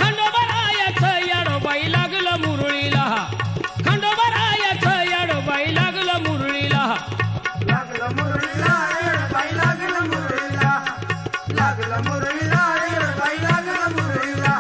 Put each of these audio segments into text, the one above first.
खंडोबरायाचं येडोबाई लागलं मुरळीला खंडोबरायाचं येडोबाई लागलं मुरळीला लागलं मुरळीला येडोबाई लागलं मुरळीला लागलं मुरळीला येडोबाई लागलं मुरळीला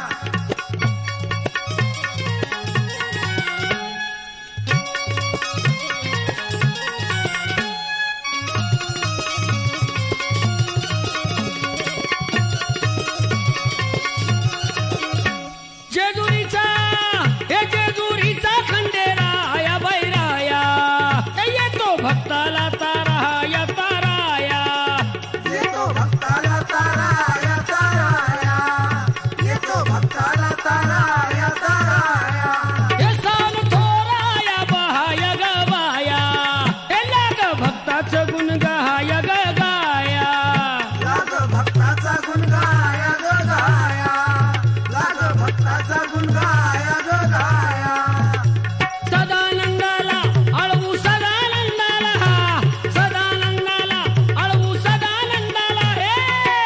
जेजुरीचा खंडेराया बैराया येतो भक्ताला ताराया ताराया येतो भक्ताला ताराया ताराया येतो भक्ताला ताराया ताराया हे साल थोराया बहाया ग बाया हे लाग भक्ताचं गुण गाया ग गाया लाग भक्ताचा गुण गाया ग गाया लाग भक्ताचा गुण गाया ग गाया सदानंदाला अळवू सदानंदाला सदानंदाला अळवू सदानंदाला हे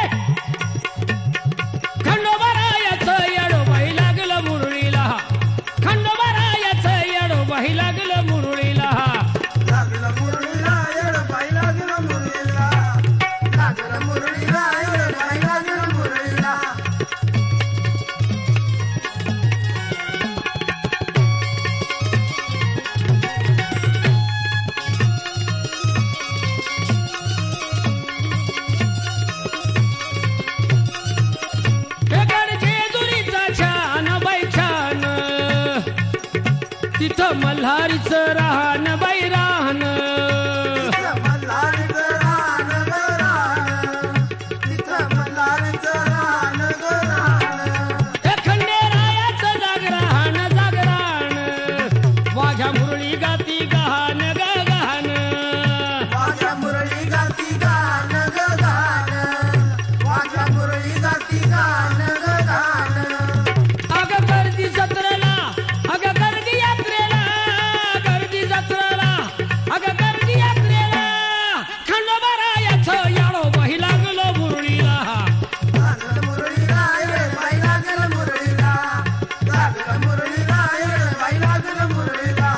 खंडोबरायाचं येडोबाई लागलं मुरळीला खंडोबरायाचं येडोबाई लागलं मुरळीला लागलं मुरळीला येडोबाई लागलं मुरळीला लागलं मुरळीला येडोबाई लागलं मुरळीला हे जेजुरीचा छान बाई छान तिथं मल्हारीचं राहण बाई राहण तिथं मल्हारीचं रान ग रान तिथं मल्हारीचं रान ग रान हे खंडेरायाचं जागरण जागरण वाघ्या मुरळी गाती गहान ग गहान माझ्या मुरळी गाती गान ग गान माझ्या मुरळी गाती गान ग गान अग गर्दी जत्रेला अग गर्दी यात्रेला गर्दी जत्रेला अग गर्दी यात्रेला खंडोबरायाचं येडोबाई लागलं मुरळीला लागलं मुरळीला येडोबाई लागलं मुरळीला लागलं मुरळीला येडोबाई लागलं मुरळीला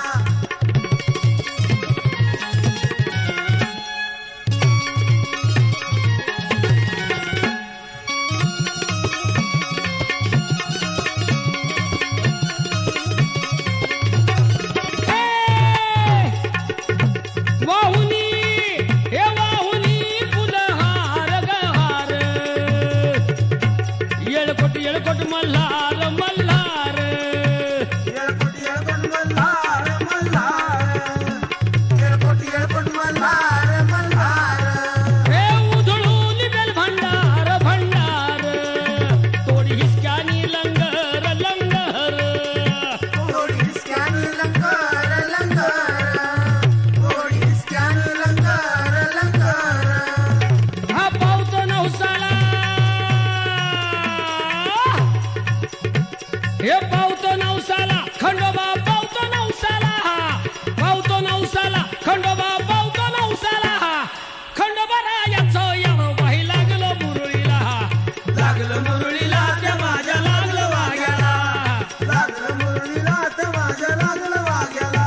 वाहुनी हे वाहुनी फुलहार गहार येळकोट मल्हार मल्हार येळकोट येळकोट मल्हार मल्हार येळकोट येळकोट मल्हार मल्हार हे उधळून बेल भंडार भंडार तोडी हिसक्यानी लंगर लंगर थोडी हिसक्यानी लंगर लंगर थोडी हिसक्यानी लंगर लंगर हा पावतो नवसाला हे पावतो नवसाला खंडोबा पावतो नवसाला पावतो नवसाला खंडोबा पावतो नवसाला खंडोबरायाचं येडोबाई लागलं मुरळीला लागलं मुरळीला त्या माझ्या लागलं वाग्याला लागलं मुरळीला तर माझ्या लागलं वाग्याला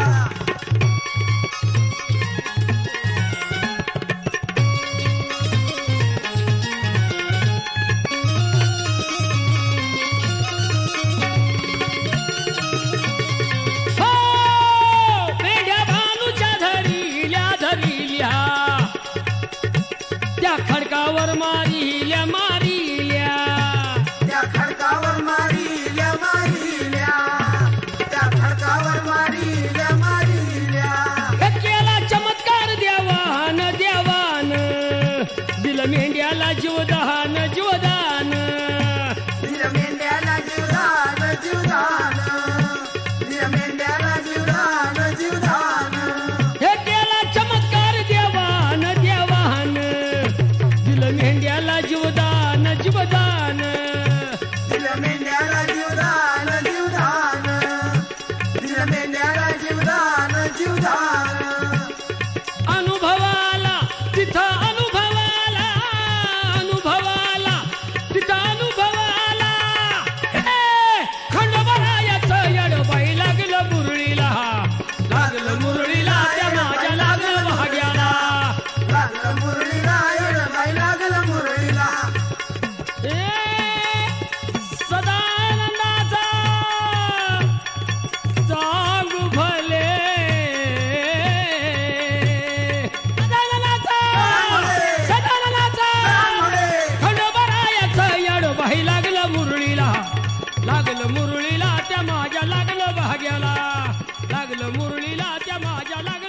लागलं मुरळीला त्या माझ्या लागलं